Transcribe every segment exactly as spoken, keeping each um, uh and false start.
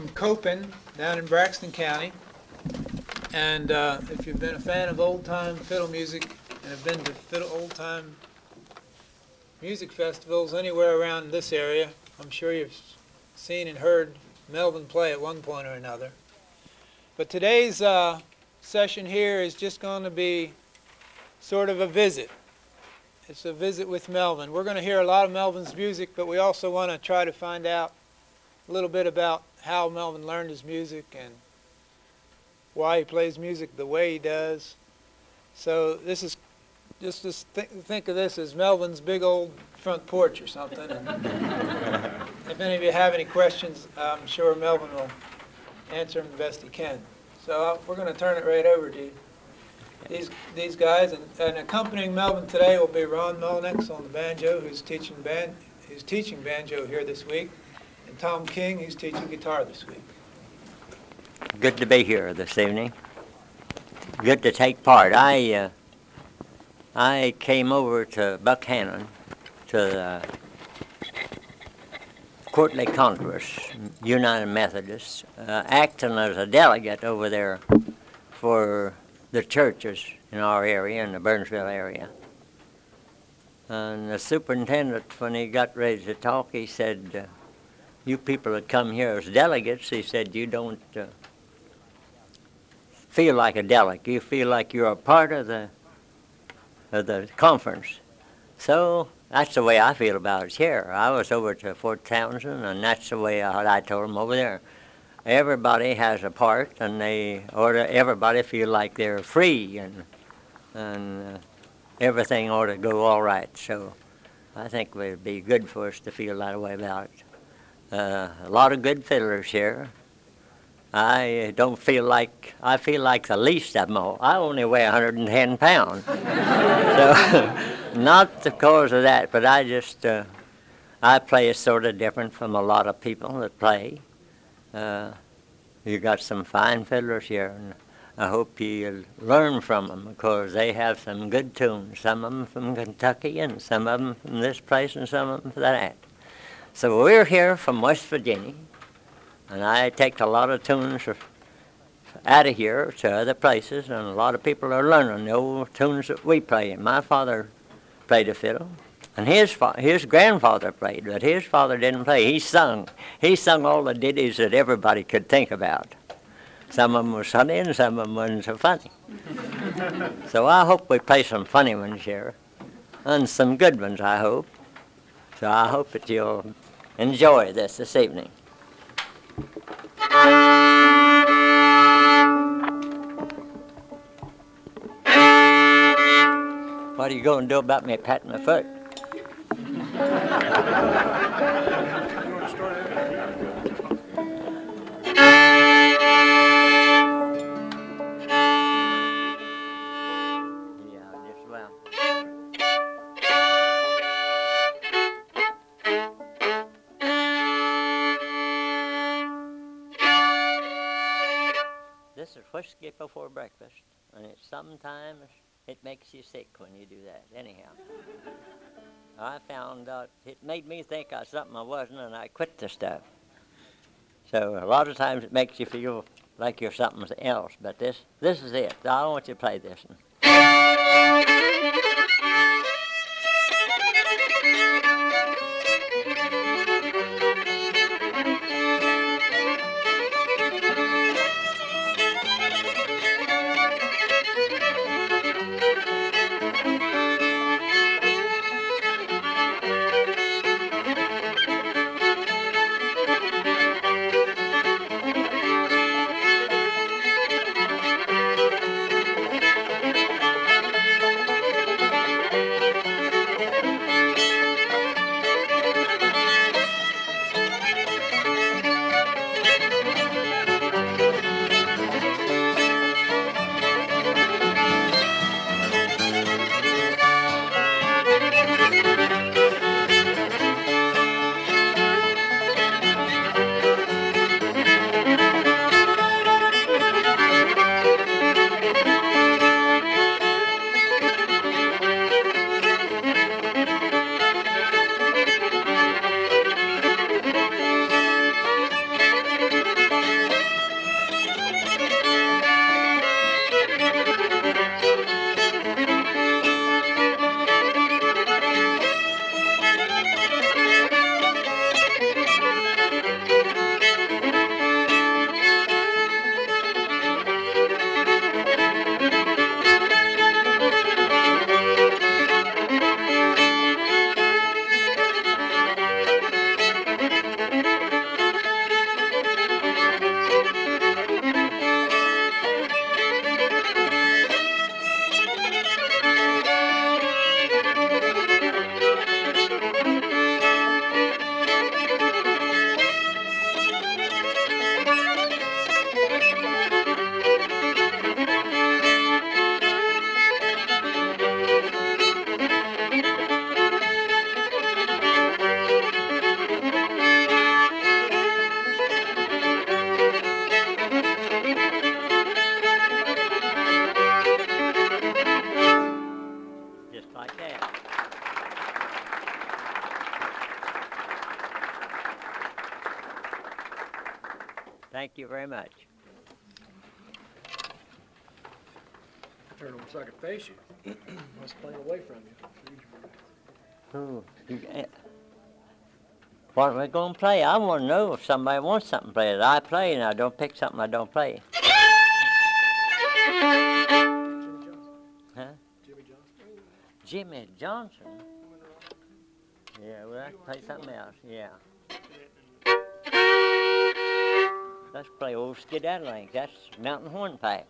from Copen down in Braxton County. And uh, if you've been a fan of old-time fiddle music and have been to fiddle old-time music festivals anywhere around this area, I'm sure you've seen and heard Melvin play at one point or another. But today's uh, session here is just going to be sort of a visit. It's a visit with Melvin. We're going to hear a lot of Melvin's music, but we also want to try to find out a little bit about how Melvin learned his music and why he plays music the way he does. So this is just, just th- think of this as Melvin's big old front porch or something. And if any of you have any questions, I'm sure Melvin will answer them the best he can. So uh, we're going to turn it right over to you. These these guys, and, and accompanying Melvin today will be Ron Mulnix on the banjo, who's teaching band, who's teaching banjo here this week, and Tom King, who's teaching guitar this week. Good to be here this evening. Good to take part. I uh, I came over to Buckhannon to the Quarterly Congress, United Methodists, uh, acting as a delegate over there for the churches in our area, in the Burnsville area. And the superintendent, when he got ready to talk, he said, uh, you people that come here as delegates, he said, you don't uh, feel like a delegate. You feel like you're a part of the of the conference. So that's the way I feel about it here. I was over to Fort Townsend, and that's the way I, I told them over there. Everybody has a part, and they ought to, everybody feel like they're free, and and uh, everything ought to go all right. So I think it would be good for us to feel that way about it. Uh, a lot of good fiddlers here. I don't feel like, I feel like the least of them all. I only weigh one hundred ten pounds. So not because of that, but I just, uh, I play sort of different from a lot of people that play. Uh, you got some fine fiddlers here, and I hope you learn from them because they have some good tunes. Some of them from Kentucky, and some of them from this place, and some of them from that. So we're here from West Virginia, and I take a lot of tunes out of here to other places, and a lot of people are learning the old tunes that we play. And my father played the fiddle. And his fa- his grandfather played, but his father didn't play. He sung. He sung all the ditties that everybody could think about. Some of them were funny, and some of them weren't so funny. So I hope we play some funny ones here, and some good ones, I hope. So I hope that you'll enjoy this this evening. What are you going to do about me patting my foot? This is whiskey before breakfast, and it sometimes it makes you sick when you do that. Anyhow, I found out it made me think I was something I wasn't, and I quit the stuff. So a lot of times it makes you feel like you're something else, but this this is it. I want you to play this one. Thank you very much. Turn on so I can face you. I was playing away from you. Who? you- eh, What are we going to play? I want to know if somebody wants something played. I play and I don't pick something I don't play. Jimmy Johnson. Huh? Jimmy Johnson. Jimmy Johnson? Yeah, well, let's play something else. Yeah. Let's play Old Skedaddling. That's Mountain Hornpipe.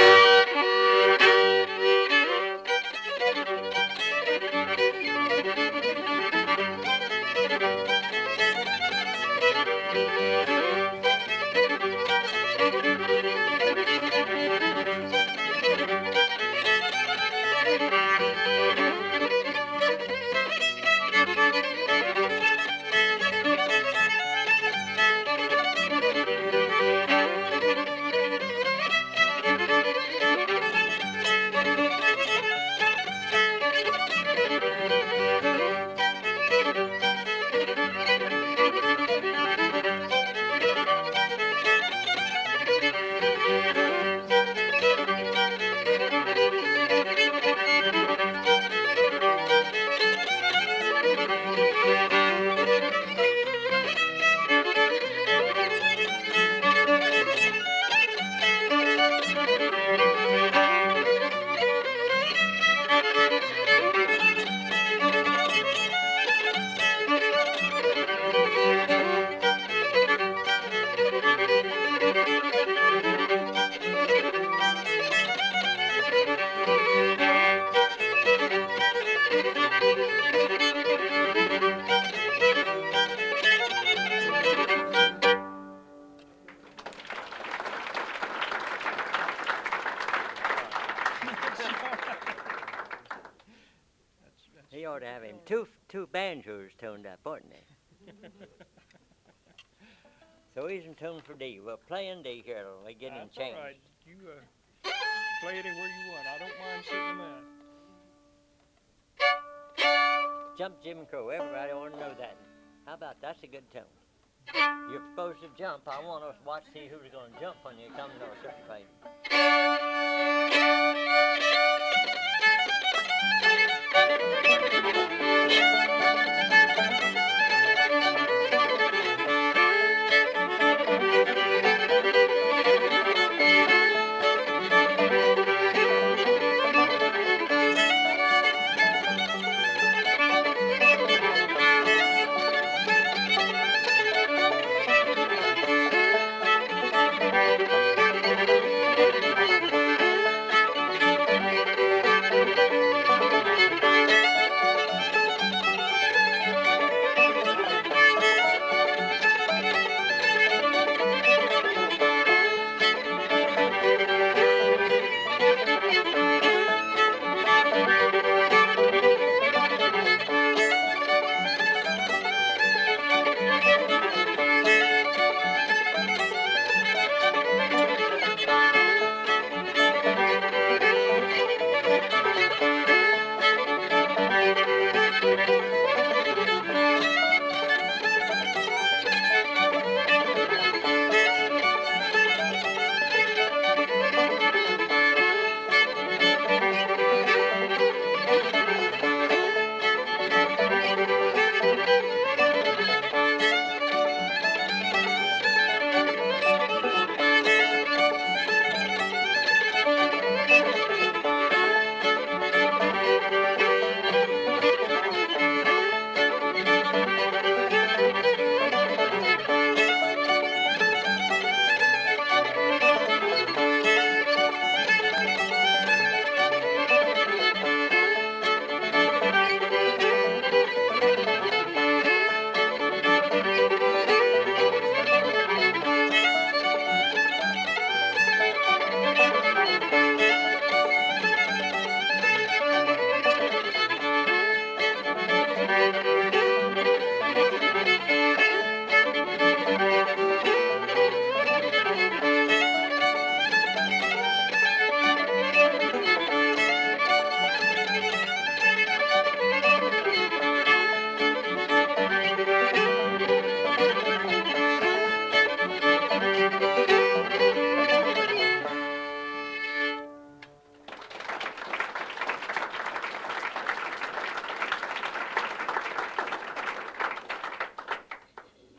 He ought to have him two two banjos tuned up, oughtn't he? So he's in tune for D. We'll play in D here till we get him That's changed. all right. You uh, play anywhere you want. I don't mind sitting there. Jump Jim Crow. Everybody ought to know that. How about that's a good tune? You're supposed to jump. I want to watch see who's going to jump when you come to a certain place.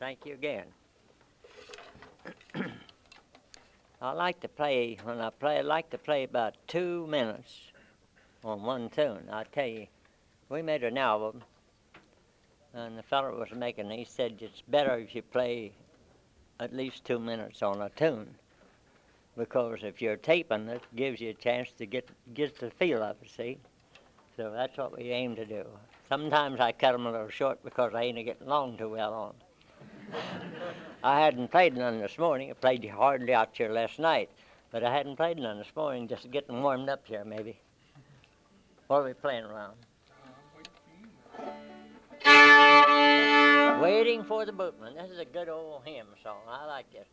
thank you again. I like to play, when I play, I like to play about two minutes on one tune. I tell you, we made an album, and the fellow was making it, he said it's better if you play at least two minutes on a tune, because if you're taping, it gives you a chance to get get the feel of it, see? So that's what we aim to do. Sometimes I cut them a little short because I ain't getting along too well on them. I hadn't played none this morning. I played hardly out here last night, but I hadn't played none this morning, just getting warmed up here maybe. What are we playing around? Waiting for the Boatman. This is a good old hymn song. I like this.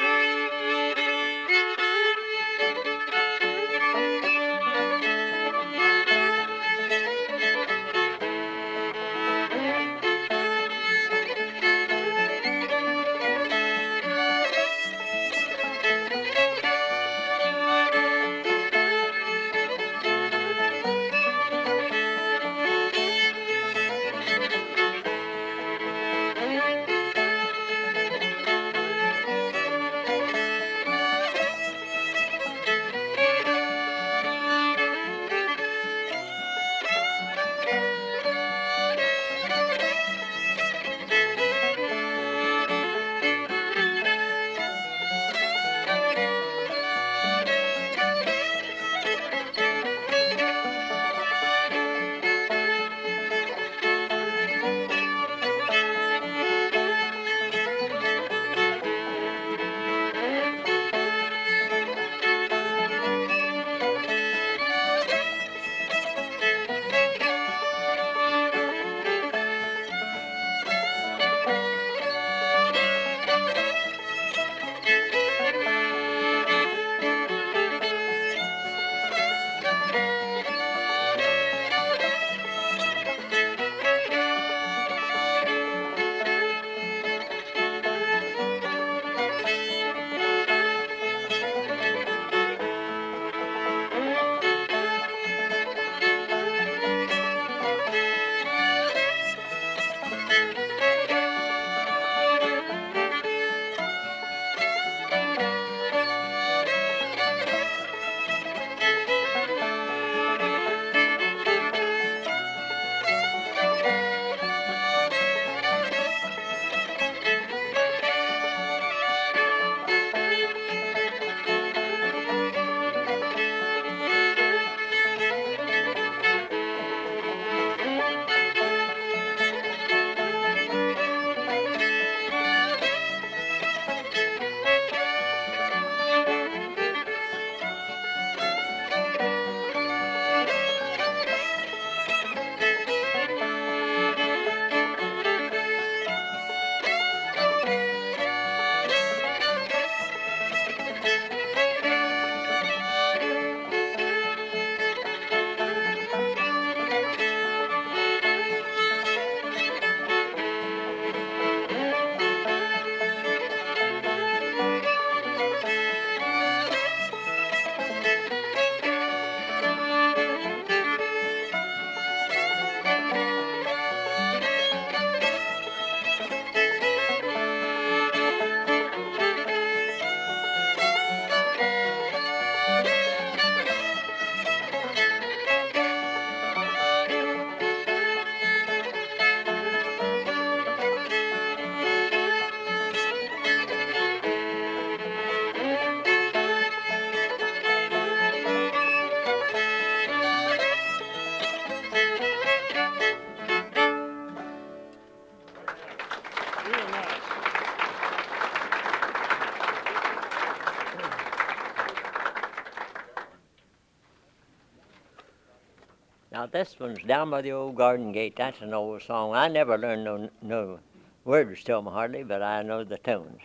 Now this one's Down by the Old Garden Gate. That's an old song. I never learned no no words to 'em hardly, but I know the tunes.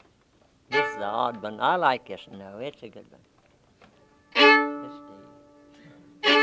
This is the odd one. I like this one, though. It's a good one. It's the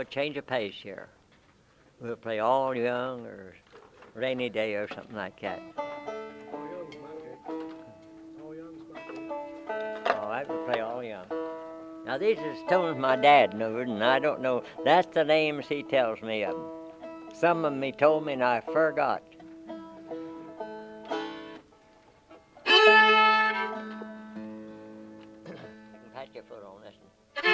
change of pace here. We'll play All Young or Rainy Day or something like that. All Young's my pick. All Young's my pick. Oh, I would play All Young. Now, these are tunes my dad knew, and I don't know. That's the names he tells me of 'em. Some of them he told me and I forgot. You can pat your foot on this one.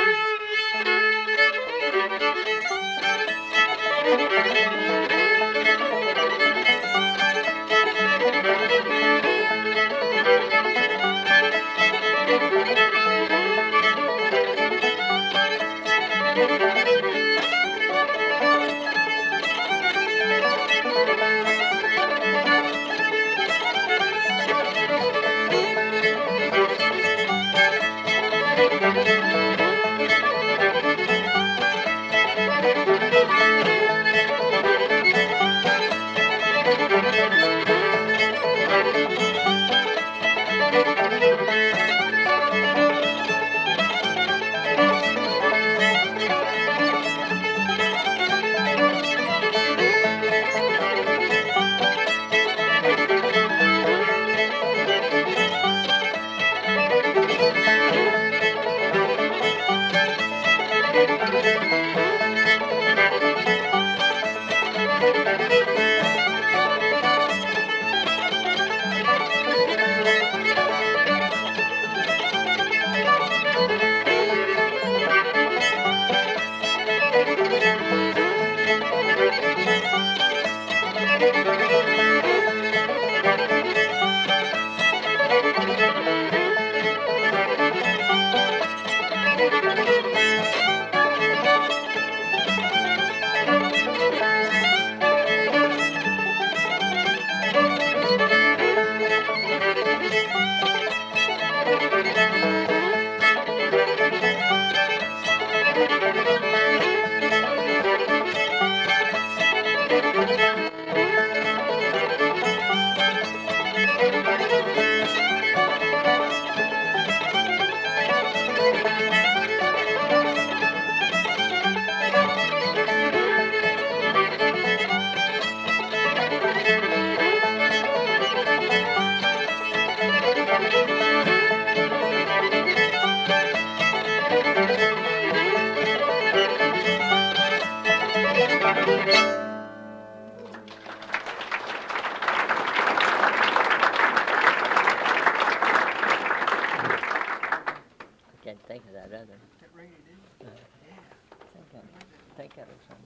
Can't think of that other. That rainy day? Uh, think of, think of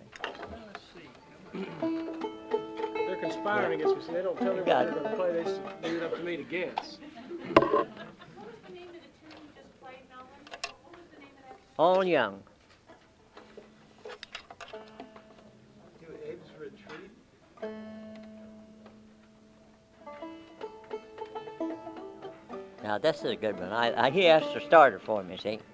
it something. Let's see. They're conspiring against me, so they don't tell me what Got they're it. going to play. They just leave it up to me to guess. What's the name of the tune you just played, Melvin? What was the name of that? All Young. Do Abe's Retreat. Now, this is a good one. I, I, he has to start it for me, see?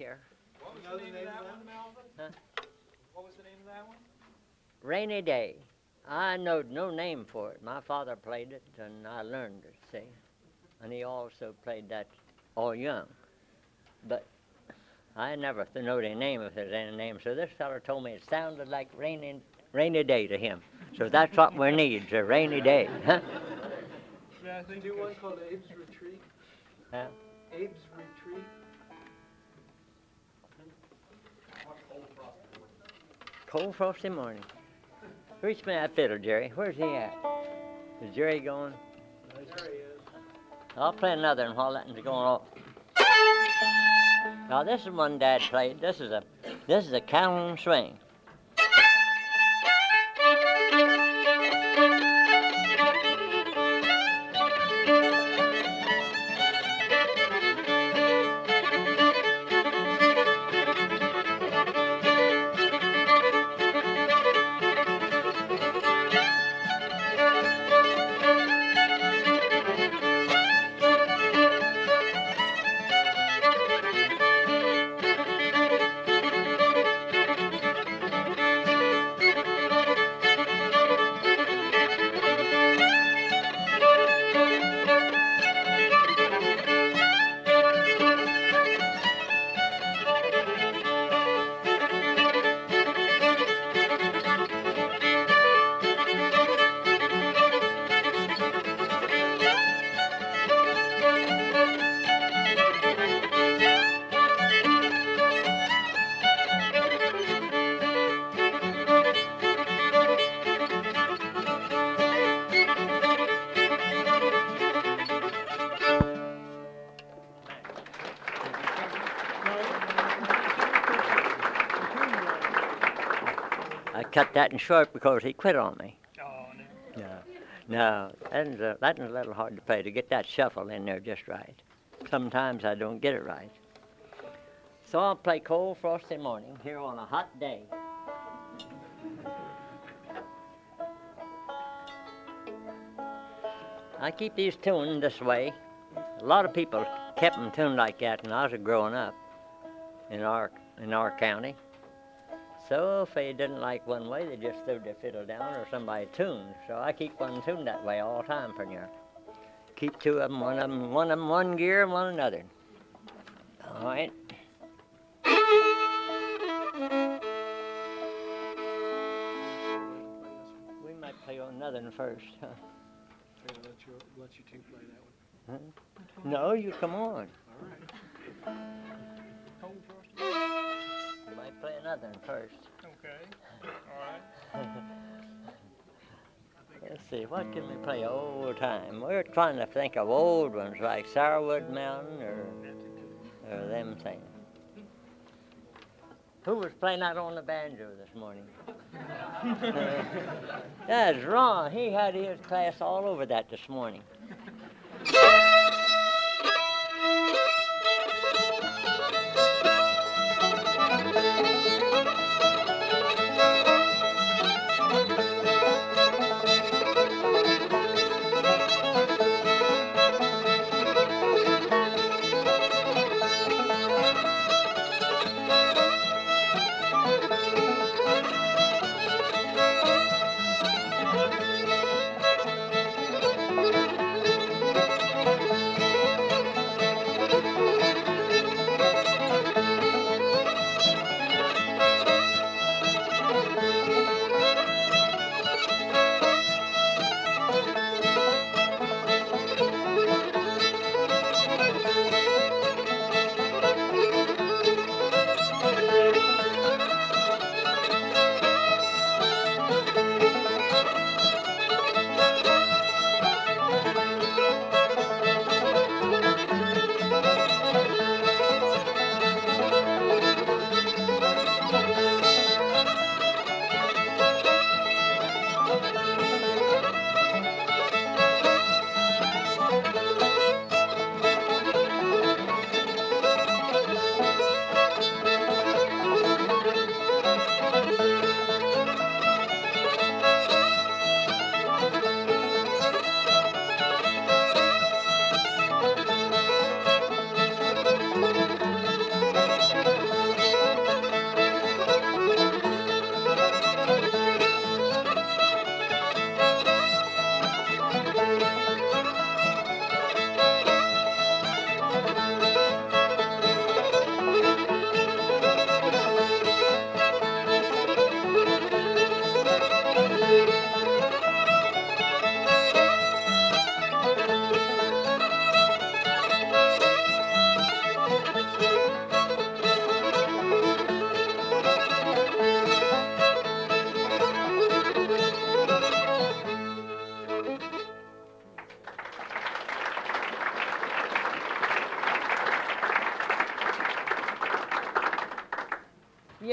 here. What was the name of that one, Melvin? Huh? What was the name of that one? Rainy Day. I know no name for it. My father played it, and I learned it, see. And he also played that all young. But I never th- know the name if there's any name. So this fellow told me it sounded like rainy, rainy day to him. So that's what we need, a rainy day. Huh? Yeah, I think Do one called Abe's Retreat. Huh? Abe's Retreat. Cold frosty morning. Reach me that fiddle, Jerry. Where's he at? Is Jerry going? There he is. I'll play another one while that one's going off. Now this is one Dad played. This is a this is a Calhoun swing. I cut that in short because he quit on me. Oh, no. No, no, that's a, that's a little hard to play, to get that shuffle in there just right. Sometimes I don't get it right. So I'll play Cold Frosty Morning here on a hot day. I keep these tuned this way. A lot of people kept them tuned like that when I was growing up in our in our county. So if they didn't like one way, they just threw their fiddle down or somebody tuned. So I keep one tuned that way all the time for you. Keep two of them, one of them, one of them one gear and one another. All right. We might play on another one first. Huh? Okay, let you, let you two play that one. Huh? No, you come on. All right. Cold frosty. You might play another one first. Okay. All right. Let's see, what can we play old time? We're trying to think of old ones like Sourwood Mountain or, or them things. Who was playing out on the banjo this morning? That's Ron. He had his class all over that this morning.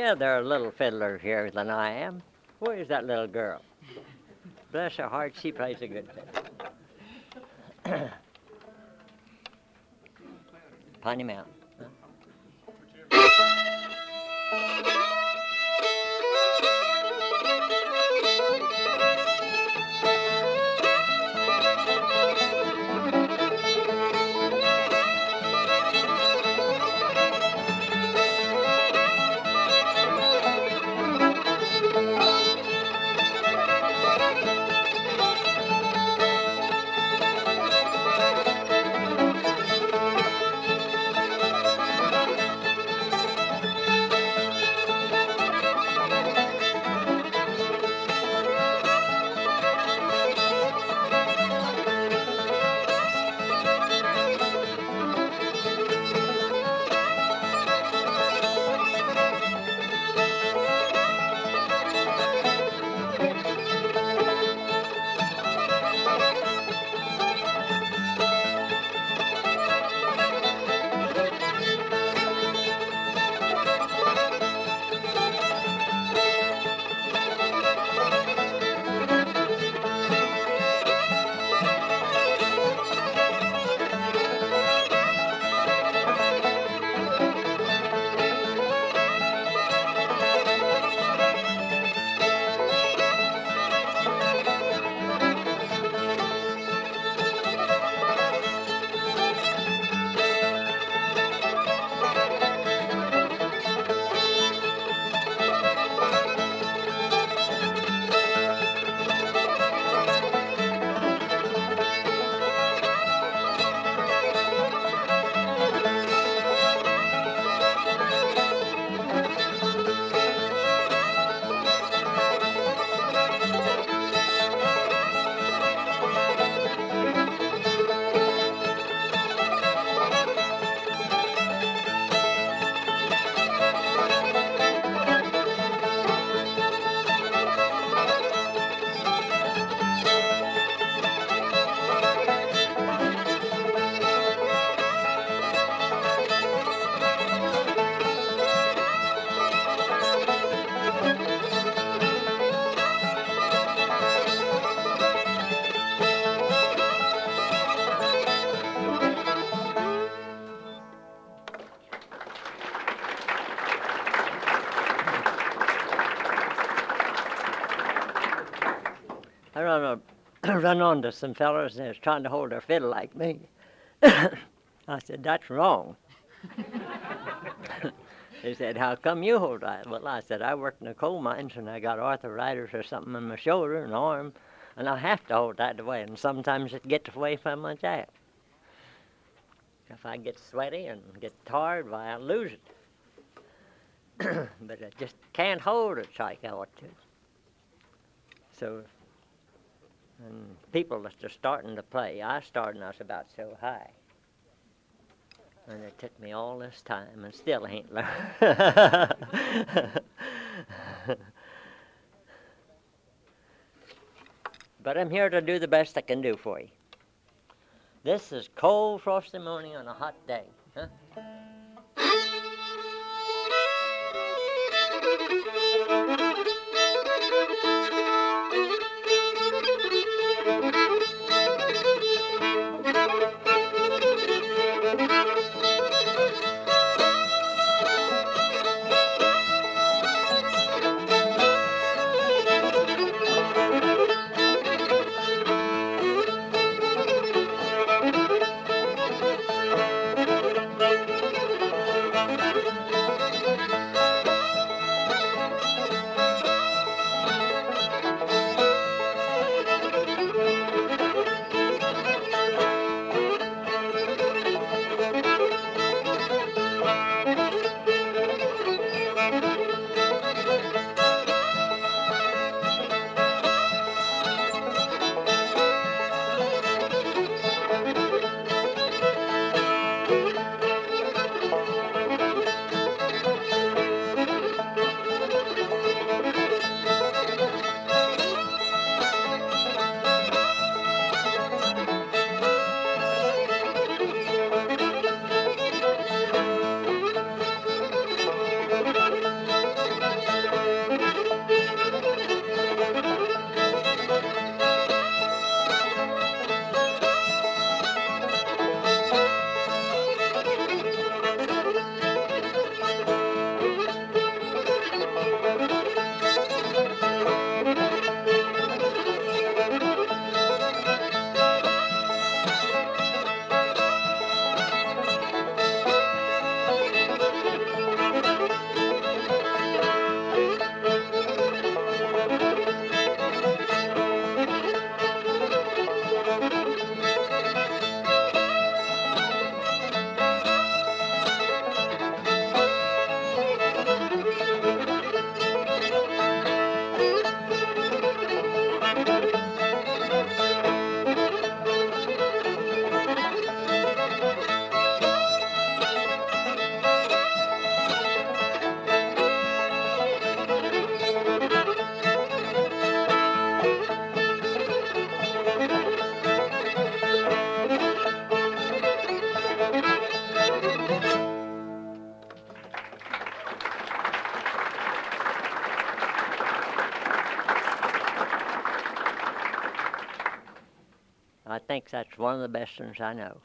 Well, there are little fiddlers here than I am. Where's that little girl? Bless her heart, she plays a good fiddle. Piney Mountain. I run, on, run onto some fellows that was trying to hold their fiddle like me. I said, that's wrong. They said, how come you hold that? Well, I said, I worked in the coal mines and I got arthritis or something in my shoulder and arm, and I have to hold that way, and sometimes it gets away from my jack. If I get sweaty and get tired, why, I lose it. But I just can't hold it like I ought to. So, and people that are starting to play, I started and I was about so high. And it took me all this time and still ain't learned. But I'm here to do the best I can do for you. This is cold, frosty morning on a hot day. Huh? I think that's one of the best ones I know.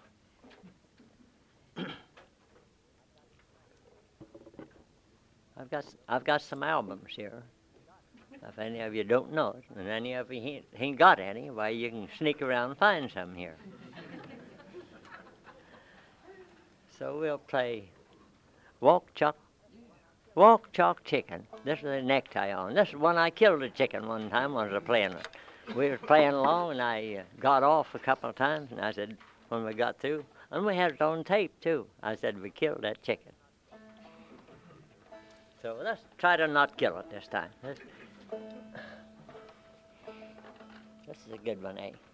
I've got I've got some albums here. If any of you don't know it, and any of you ain't, ain't got any, why you can sneak around and find some here. So we'll play Walk Chalk, Walk Chalk Chicken. This is the necktie on. This is when I killed a chicken one time when I was playing it. We were playing along, and I uh, got off a couple of times, and I said, when we got through, and we had it on tape too. I said, we killed that chicken. So let's try to not kill it this time. This, this is a good one, eh?